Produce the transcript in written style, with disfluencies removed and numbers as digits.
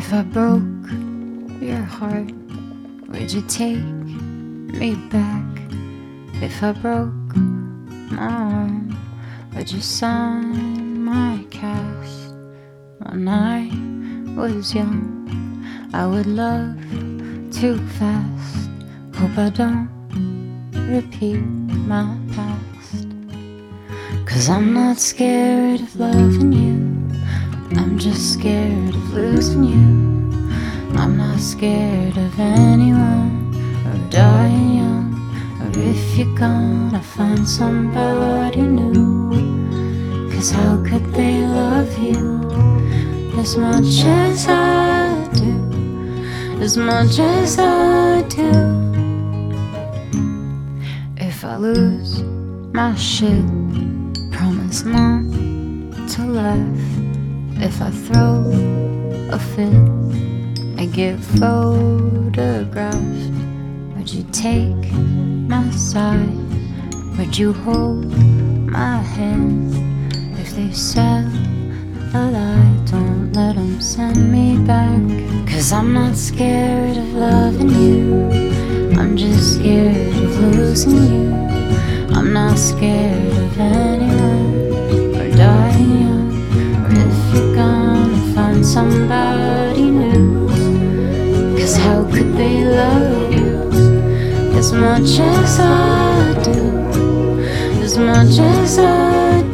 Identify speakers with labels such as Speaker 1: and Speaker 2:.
Speaker 1: If I broke your heart, would you take me back? If I broke my arm, would you sign my cast? When I was young, I would love too fast. Hope I don't repeat my past. 'Cause I'm not scared of loving you, I'm just scared of losing you. I'm not scared of anyone or dying young, or if you're gonna find somebody new. 'Cause how could they love you as much as I do, as much as I do? If I lose my shit, promise not to laugh. If I throw a fit, I get photographed. Would you take my side? Would you hold my hand? If they sell a lie, don't let them send me back. 'Cause I'm not scared of loving you, I'm just scared of losing you. I'm not scared of anyone or dying young, or if you're gonna find somebody new. 'Cause how could they love you as much as I do, as much as I do?